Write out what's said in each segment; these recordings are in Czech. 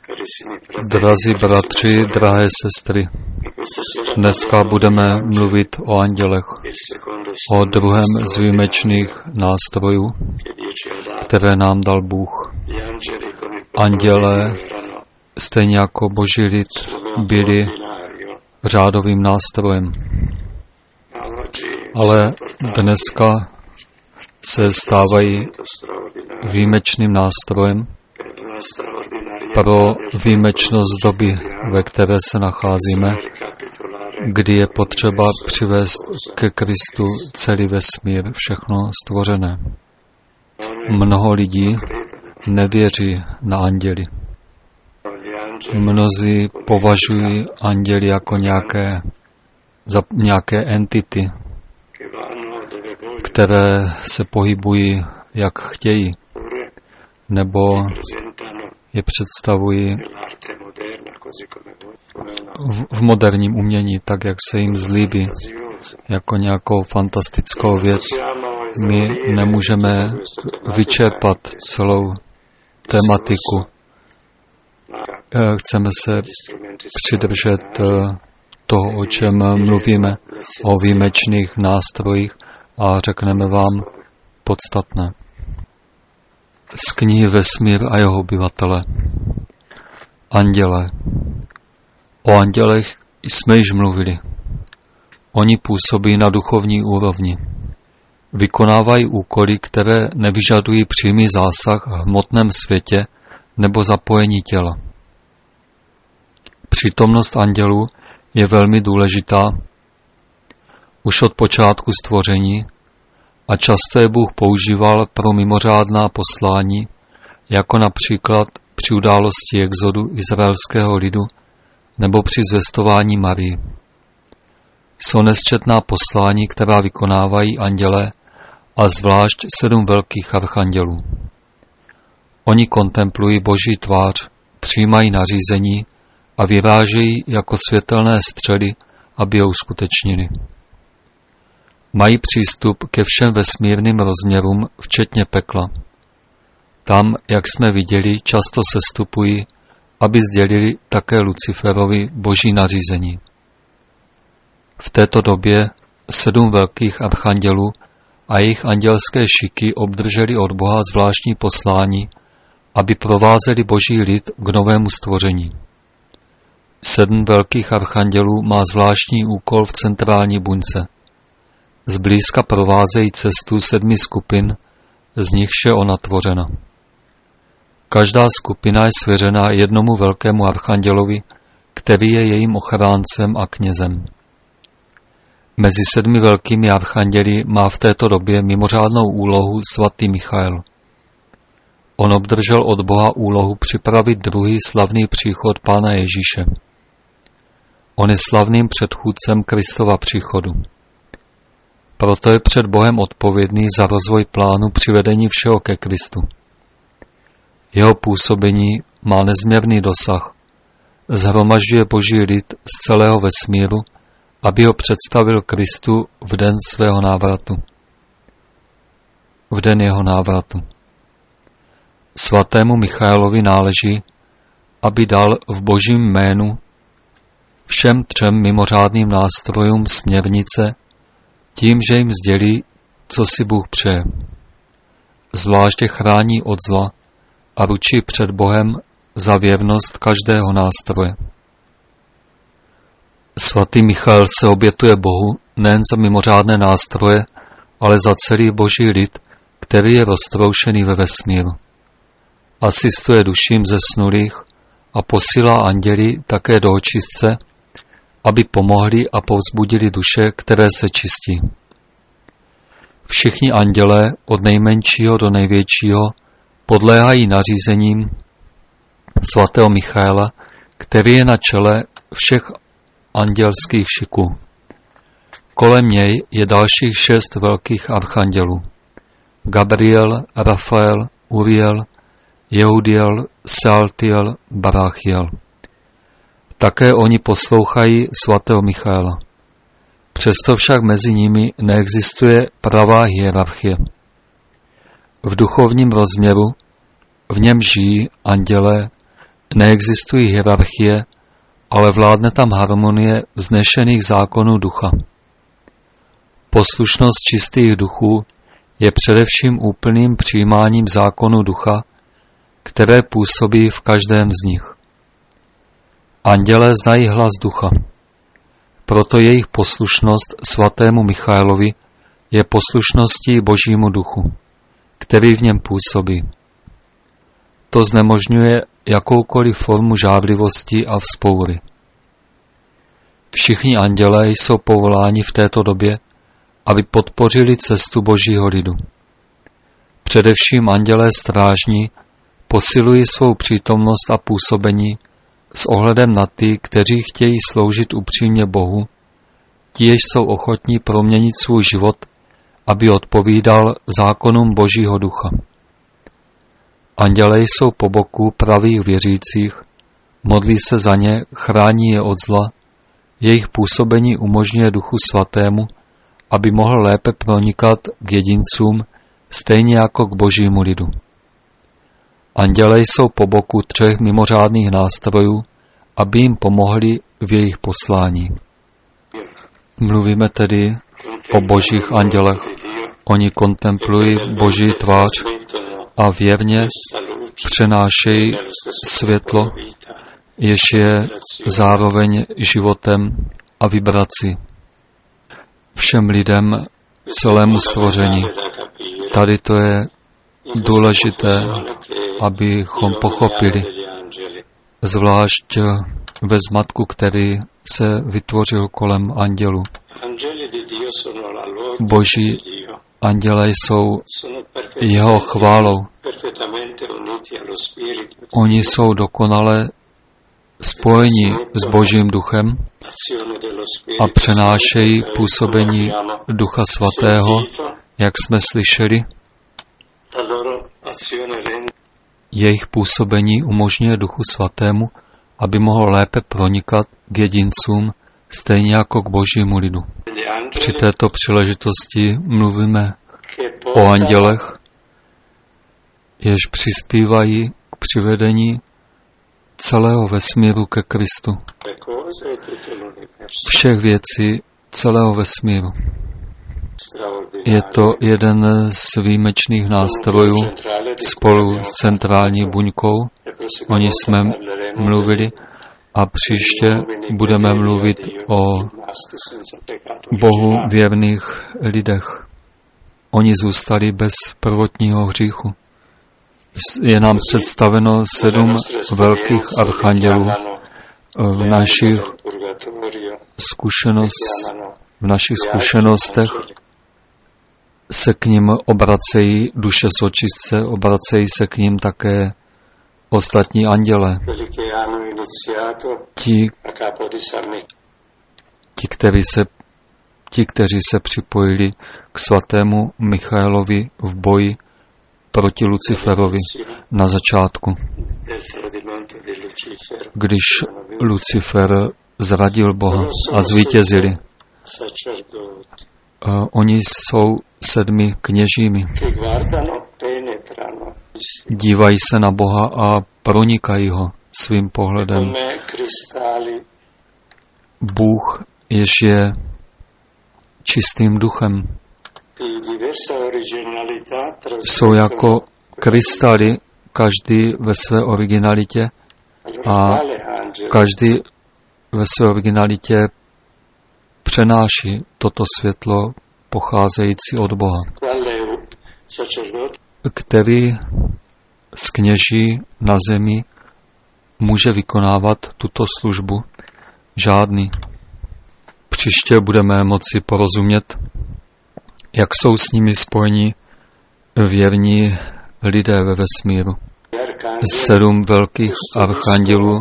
Drazí bratři, drahé sestry, dneska budeme mluvit o andělech, o druhém z výjimečných nástrojů, které nám dal Bůh. Andělé, stejně jako boží lid, byli řádovým nástrojem. Ale dneska se stávají výjimečným nástrojem pro výjimečnost doby, ve které se nacházíme, kdy je potřeba přivést ke Kristu celý vesmír, všechno stvořené. Mnoho lidí nevěří na anděly. Mnozí považují anděly jako nějaké entity, které se pohybují, jak chtějí, nebo je představují v moderním umění, tak jak se jim zlíbí, jako nějakou fantastickou věc. My nemůžeme vyčerpat celou tematiku. Chceme se přidržet toho, o čem mluvíme, o výjimečných nástrojích, a řekneme vám podstatné. Z knihy Vesmír a jeho obyvatele. Andělé. O andělech jsme již mluvili. Oni působí na duchovní úrovni. Vykonávají úkoly, které nevyžadují přímý zásah v hmotném světě nebo zapojení těla. Přítomnost andělů je velmi důležitá už od počátku stvoření a často je Bůh používal pro mimořádná poslání, jako například při události exodu izraelského lidu nebo při zvestování Marii. Jsou nesčetná poslání, která vykonávají andělé, a zvlášť 7 velkých archandělů. Oni kontemplují Boží tvář, přijímají nařízení a vyrážejí jako světelné střely, aby je uskutečnili. Mají přístup ke všem vesmírným rozměrům, včetně pekla. Tam, jak jsme viděli, často sestupují, aby sdělili také Luciferovi Boží nařízení. V této době 7 velkých archandělů a jejich andělské šiky obdrželi od Boha zvláštní poslání, aby provázeli Boží lid k novému stvoření. 7 velkých archandělů má zvláštní úkol v centrální buňce. Zblízka provázejí cestu 7 skupin, z nichž je ona tvořena. Každá skupina je svěřena jednomu velkému archandělovi, který je jejím ochráncem a knězem. Mezi 7 velkými archanděli má v této době mimořádnou úlohu svatý Michael. On obdržel od Boha úlohu připravit druhý slavný příchod Pána Ježíše. On je slavným předchůdcem Kristova příchodu. Proto je před Bohem odpovědný za rozvoj plánu přivedení všeho ke Kristu. Jeho působení má nezměrný dosah. Shromažďuje Boží lid z celého vesmíru, aby ho představil Kristu v den svého návratu. V den jeho návratu. Svatému Michaelovi náleží, aby dal v Božím jménu všem 3 mimořádným nástrojům směrnice, tím, že jim sdělí, co si Bůh přeje. Zvláště chrání od zla a ručí před Bohem za věrnost každého nástroje. Svatý Michael se obětuje Bohu nejen za mimořádné nástroje, ale za celý Boží lid, který je roztroušený ve vesmíru. Asistuje duším zesnulých a posílá anděli také do očistce, aby pomohli a povzbudili duše, které se čistí. Všichni andělé, od nejmenšího do největšího, podléhají nařízením svatého Michaela, který je na čele všech andělských šiků. Kolem něj je dalších 6 velkých archandělů. Gabriel, Rafael, Uriel, Jehudiel, Sealtiel, Barachiel. Také oni poslouchají svatého Michaela. Přesto však mezi nimi neexistuje pravá hierarchie. V duchovním rozměru, v něm žijí andělé, Neexistují hierarchie, ale vládne tam harmonie vznešených zákonů ducha. Poslušnost čistých duchů je především úplným přijímáním zákonu ducha, které působí v každém z nich. Andělé znají hlas ducha, proto jejich poslušnost svatému Michaelovi je poslušností Božímu duchu, který v něm působí. To znemožňuje jakoukoliv formu žádlivosti a vzpoury. Všichni andělé jsou povoláni v této době, aby podpořili cestu Božího lidu. Především andělé strážní posilují svou přítomnost a působení s ohledem na ty, kteří chtějí sloužit upřímně Bohu, ti, jež jsou ochotní proměnit svůj život, aby odpovídal zákonům Božího ducha. Andělé jsou po boku pravých věřících, modlí se za ně, chrání je od zla, jejich působení umožňuje Duchu Svatému, aby mohl lépe pronikat k jedincům, stejně jako k Božímu lidu. Andělé jsou po boku 3 mimořádných nástrojů, aby jim pomohli v jejich poslání. Mluvíme tedy o božích andělech. Oni kontemplují Boží tvář a věrně přenášejí světlo, jež je zároveň životem a vibrací všem lidem, celému stvoření. Tady to je důležité, abychom pochopili, zvlášť ve zmatku, který se vytvořil kolem andělů. Boží andělé jsou jeho chválou. Oni jsou dokonale spojeni s Božím duchem a přenášejí působení Ducha Svatého, jak jsme slyšeli. Jejich působení umožňuje Duchu Svatému, aby mohl lépe pronikat k jedincům, stejně jako k Božímu lidu. Při této příležitosti mluvíme o andělech, jež přispívají k přivedení celého vesmíru ke Kristu. Všech věcí celého vesmíru. Je to jeden z výjimečných nástrojů spolu s centrální buňkou. O ní jsme mluvili a příště budeme mluvit o Bohu věrných lidech. Oni zůstali bez prvotního hříchu. Je nám představeno 7 velkých archandělů. V našich zkušenostech se k nim obracejí duše z očistce, obracejí se k nim také ostatní andělé. Ti, kteří se připojili k svatému Michaelovi v boji proti Luciferovi na začátku, když Lucifer zradil Boha a zvítězili. Oni jsou 7 kněžími. Dívají se na Boha a pronikají ho svým pohledem. Bůh, jež je čistým duchem, jsou jako krystaly, každý ve své originalitě a každý ve své originalitě přenáší toto světlo pocházející od Boha. Který z kněží na zemi může vykonávat tuto službu? Žádný. Příště budeme moci porozumět, jak jsou s nimi spojeni věrní lidé ve vesmíru. 7 velkých archandělů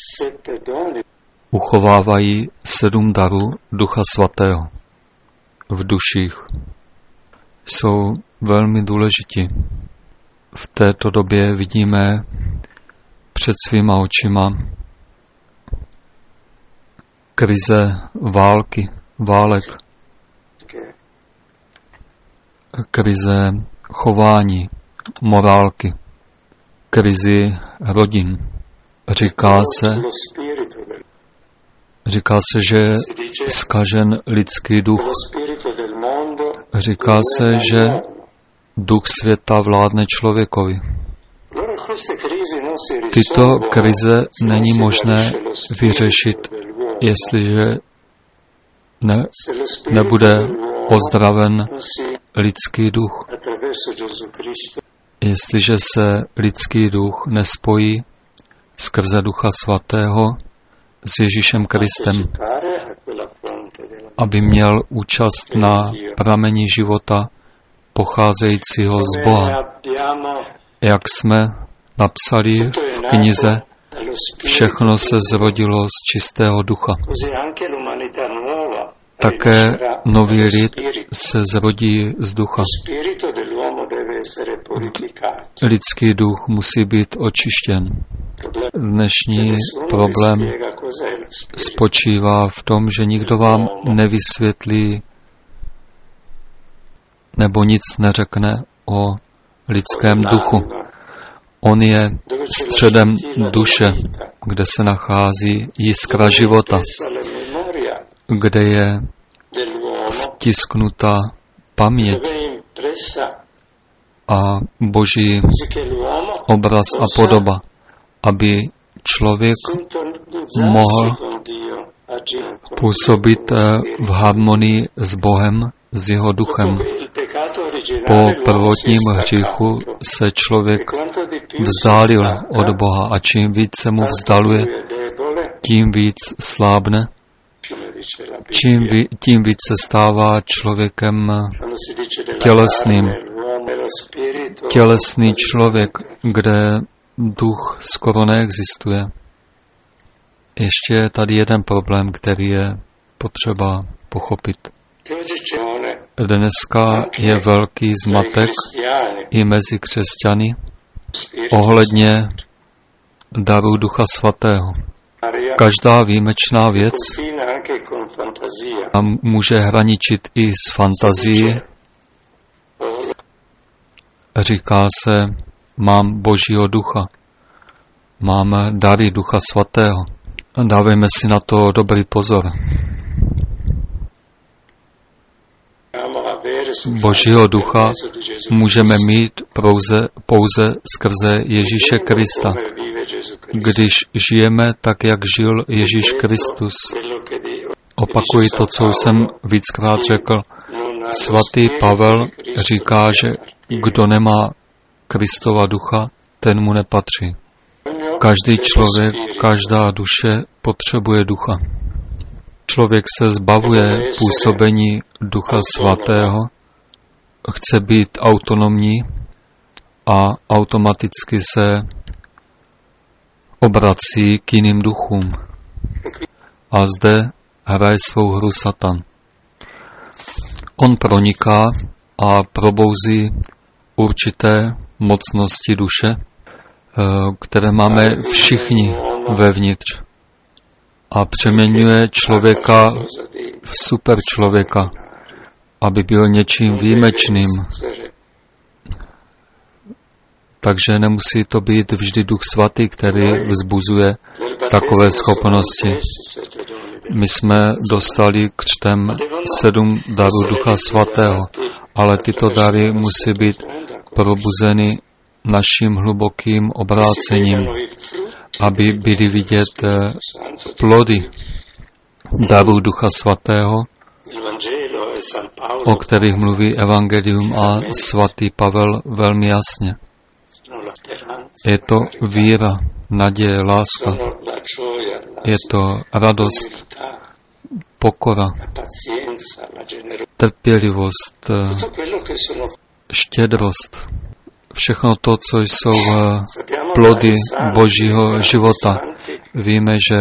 uchovávají 7 darů Ducha Svatého v duších. Jsou velmi důležití. V této době vidíme před svýma očima krize válek, krize chování, morálky, krizi rodin, Říká se, že je zkažen lidský duch. Říká se, že duch světa vládne člověkovi. Tyto krize není možné vyřešit, jestliže nebude ozdraven lidský duch. Jestliže se lidský duch nespojí skrze Ducha Svatého s Ježíšem Kristem, aby měl účast na prameni života pocházejícího z Boha. Jak jsme napsali v knize, všechno se zrodilo z čistého ducha. Také nový lid se zrodí z ducha. Lidský duch musí být očištěn. Dnešní problém spočívá v tom, že nikdo vám nevysvětlí nebo nic neřekne o lidském duchu. On je středem duše, kde se nachází jiskra života, kde je vtisknutá paměť a Boží obraz a podoba, aby člověk mohl působit v harmonii s Bohem, s jeho duchem. Po prvotním hříchu se člověk vzdálil od Boha a čím víc se mu vzdaluje, tím víc slábne, tím víc se stává člověkem tělesným. Tělesný člověk, kde duch skoro neexistuje. Ještě je tady jeden problém, který je potřeba pochopit. Dneska je velký zmatek i mezi křesťany ohledně daru Ducha Svatého. Každá výjimečná věc může hraničit i s fantazií. Říká se, mám Božího ducha, mám dary Ducha Svatého. Dávejme si na to dobrý pozor. Božího ducha můžeme mít pouze skrze Ježíše Krista. Když žijeme tak, jak žil Ježíš Kristus. Opakuji to, co jsem víckrát řekl. Svatý Pavel říká, že kdo nemá Kristova ducha, ten mu nepatří. Každý člověk, každá duše potřebuje ducha. Člověk se zbavuje působení Ducha Svatého, chce být autonomní a automaticky se obrací k jiným duchům. A zde hraje svou hru Satan. On proniká a probouzí určité mocnosti duše, které máme všichni vevnitř. A přeměňuje člověka v super člověka, aby byl něčím výjimečným. Takže nemusí to být vždy Duch Svatý, který vzbuzuje takové schopnosti. My jsme dostali křtem 7 darů Ducha Svatého, ale tyto dary musí být probuzeny naším hlubokým obrácením, aby byly vidět plody darů Ducha Svatého, o kterých mluví Evangelium a svatý Pavel velmi jasně. Je to víra, naděje, láska. Je to radost, pokora, trpělivost, štědrost. Všechno to, co jsou plody Božího života. Víme, že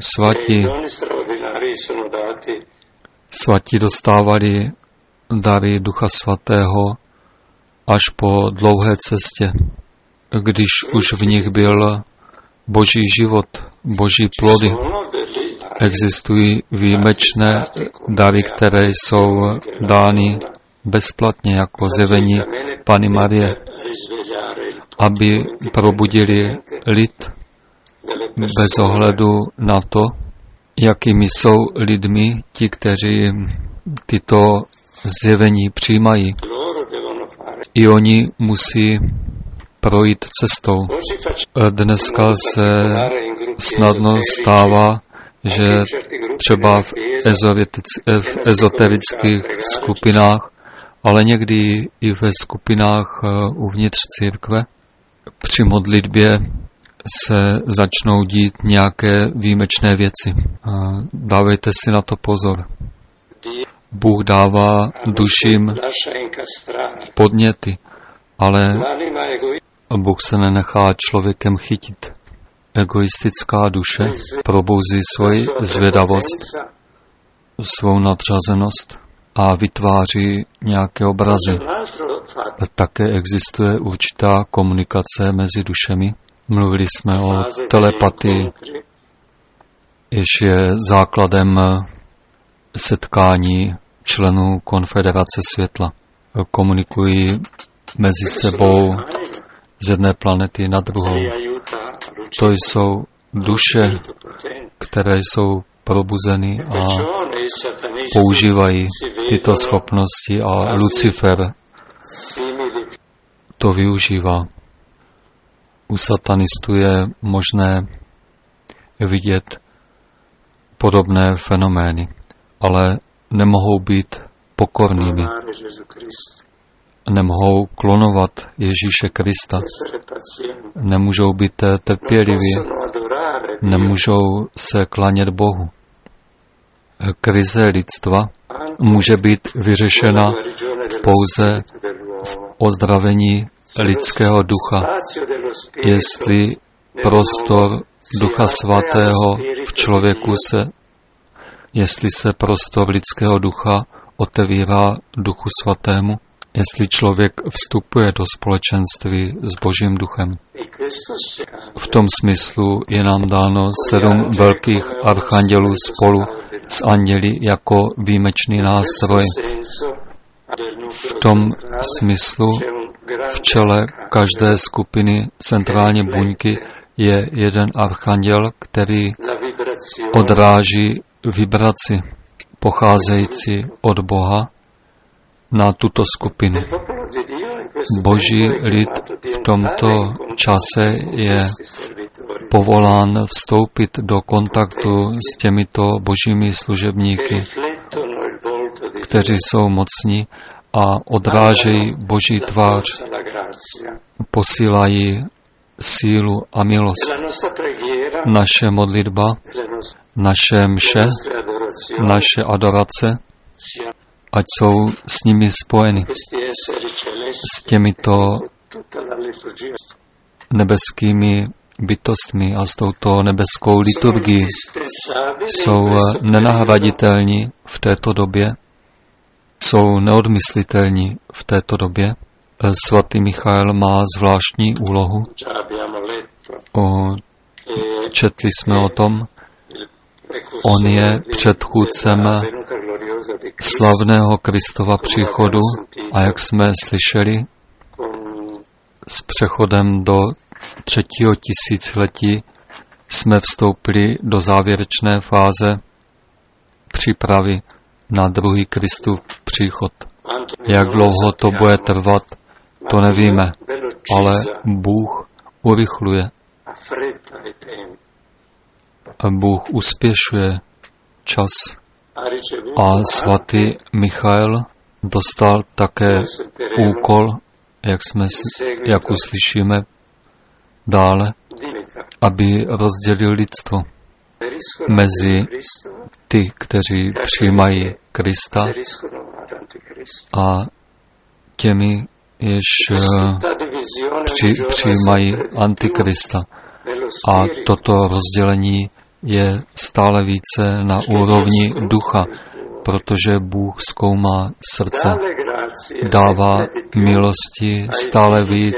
svatí dostávali dary Ducha Svatého až po dlouhé cestě, když už v nich byl Boží život, Boží plody. Existují výjimečné dary, které jsou dány bezplatně, jako zjevení Panny Marie, aby probudili lid bez ohledu na to, jakými jsou lidmi ti, kteří tyto zjevení přijímají. I oni musí projít cestou. Dneska se snadno stává, že třeba v ezoterických skupinách, ale někdy i ve skupinách uvnitř církve, při modlitbě se začnou dít nějaké výjimečné věci. Dávejte si na to pozor. Bůh dává duším podněty, ale Bůh se nenechá člověkem chytit. Egoistická duše probouzí svoji zvědavost, svou nadřazenost a vytváří nějaké obrazy. Také existuje určitá komunikace mezi dušemi. Mluvili jsme o telepatii, jež je základem setkání členů Konfederace světla. Komunikují mezi sebou z jedné planety na druhou. To jsou duše, které jsou probuzeny a používají tyto schopnosti a Lucifer to využívá. U satanistů je možné vidět podobné fenomény, ale nemohou být pokornými. Nemohou klonovat Ježíše Krista. Nemůžou být trpěliví. Nemůžou se klanět Bohu. Krize lidstva může být vyřešena pouze v ozdravení lidského ducha, jestli prostor Ducha Svatého v člověku jestli se prostor lidského ducha otevírá Duchu Svatému, jestli člověk vstupuje do společenství s Božím duchem. V tom smyslu je nám dáno 7 velkých archandělů spolu s anděli jako výjimečný nástroj. V tom smyslu v čele každé skupiny centrální buňky je jeden archanděl, který odráží vibraci pocházející od Boha na tuto skupinu. Boží lid v tomto čase je povolán vstoupit do kontaktu s těmito božími služebníky, kteří jsou mocní a odrážejí Boží tvář, posílají sílu a milost. Naše modlitba, naše mše, naše adorace, ať jsou s nimi spojeny, s těmito nebeskými bytostmi a s touto nebeskou liturgií, jsou nenahraditelní v této době, jsou neodmyslitelní v této době. Svatý Michael má zvláštní úlohu. Četli jsme o tom. On je předchůdcem slavného Kristova příchodu a jak jsme slyšeli, s přechodem do 3. tisíciletí jsme vstoupili do závěrečné fáze přípravy na druhý Kristův příchod. Jak dlouho to bude trvat, to nevíme, ale Bůh urychluje. Bůh uspěšuje čas a svatý Michael dostal také úkol, jak uslyšíme dále, aby rozdělil lidstvo mezi ty, kteří přijímají Krista a těmi, jež přijímají Antikrista. A toto rozdělení je stále více na úrovni ducha, protože Bůh zkoumá srdce. Dává milosti stále víc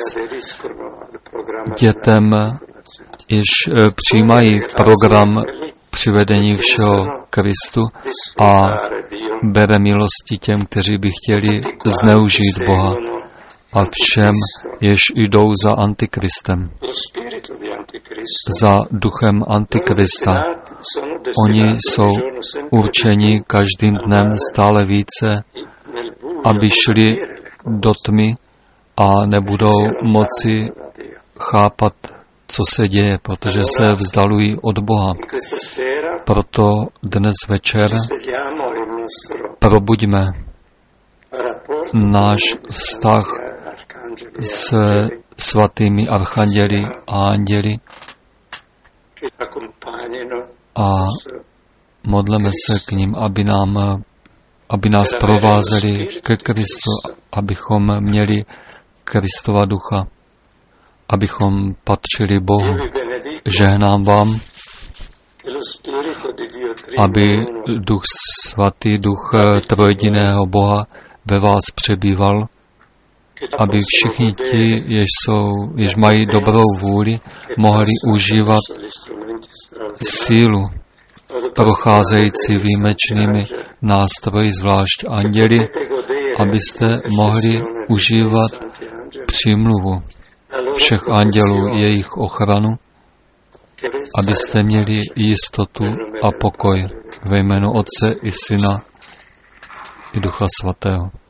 dětem, jež přijímají program přivedení všeho Kristu a bere milosti těm, kteří by chtěli zneužít Boha a všem, jež jdou za Antikristem. za duchem Antikrista. Oni jsou určeni každým dnem stále více, aby šli do tmy a nebudou moci chápat, co se děje, protože se vzdalují od Boha. Proto dnes večer probuďme náš vztah s svatými archanděli a anděli a modleme se k ním, aby nás provázeli ke Kristu, abychom měli Kristova ducha, abychom patřili Bohu. Žehnám vám, aby Duch Svatý, Duch trojjediného Boha ve vás přebýval, aby všichni ti, jež mají dobrou vůli, mohli užívat sílu procházející výjimečnými nástroji, zvlášť anděli, abyste mohli užívat přímluvu všech andělů, jejich ochranu, abyste měli jistotu a pokoj ve jménu Otce i Syna i Ducha Svatého.